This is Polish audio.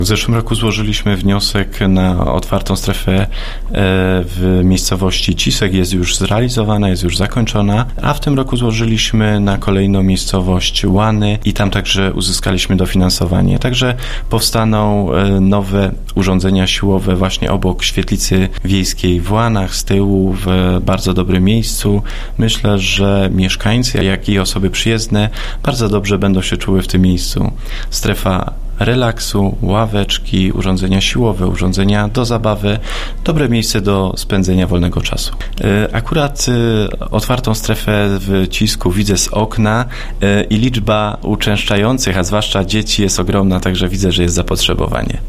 W zeszłym roku złożyliśmy wniosek na otwartą strefę w miejscowości Cisek. Jest już zrealizowana, jest już zakończona, a w tym roku złożyliśmy na kolejną miejscowość Łany i tam także uzyskaliśmy dofinansowanie. Także powstaną nowe urządzenia siłowe właśnie obok świetlicy wiejskiej w Łanach, z tyłu, w bardzo dobrym miejscu. Myślę, że mieszkańcy, jak i osoby przyjezdne bardzo dobrze będą się czuły w tym miejscu. Strefa relaksu, ławeczki, urządzenia siłowe, urządzenia do zabawy, dobre miejsce do spędzenia wolnego czasu. Akurat otwartą strefę w Cisku widzę z okna i liczba uczęszczających, a zwłaszcza dzieci, jest ogromna, także widzę, że jest zapotrzebowanie.